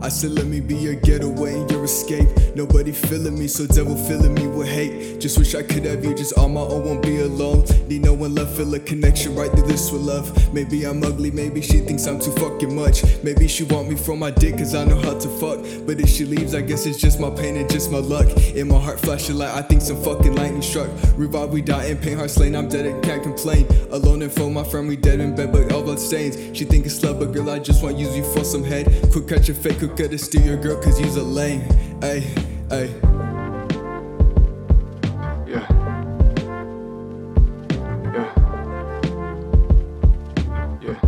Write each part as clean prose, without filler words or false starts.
I said let me be your getaway and your escape. Nobody feeling me, so devil filling me with hate. Just wish I could have you just on my own, won't be alone. Need no one love, feel a connection right through this with love. Maybe I'm ugly, maybe she thinks I'm too fucking much. Maybe she want me for my dick cause I know how to fuck. But if she leaves, I guess it's just my pain and just my luck. In my heart flashing light, I think some fucking lightning struck. Revive, we die in pain, heart slain, I'm dead and can't complain. Alone and for my friend, we dead in bed but all blood stains. She think it's love, but girl, I just want use you for some head. Quick catch a fake, quick cut to steal your girl cause you's a lame. Ay, ay. Yeah. Yeah. Yeah.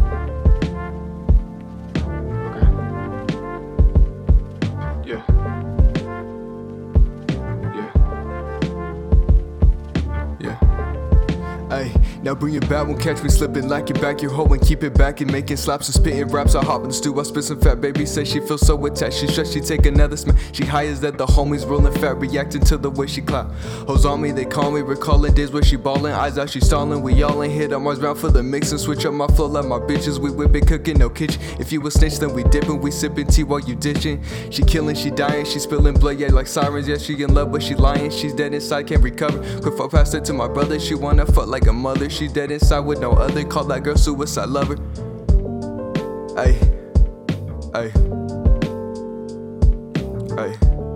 Okay. Yeah. Yeah. Yeah. Ay, now bring it back, won't catch me slipping. Like it back your hoe and keep it back and making slaps and spitting raps. I hop in the stew, I spit some fat. Baby say she feels so attached, she stressed, she take another smack. She high as that the homies rolling fat, reacting to the way she clap. Hoes on me, they call me, recalling days where she ballin'. Eyes out, she stallin', we all in hit. I'm always round for the mix and switch up my flow like my bitches. We whippin', cooking, no kitchen. If you a snitch, then we dippin', we sippin' tea while you ditchin'. She killin', she dying, she spillin' blood, yeah, like sirens. Yeah, she in love, but she lying. She's dead inside, can't recover. Quick fuck past it to my brother, she wanna fuck like a mother. She dead inside with no other, call that girl suicide lover. Ay, ay, ay.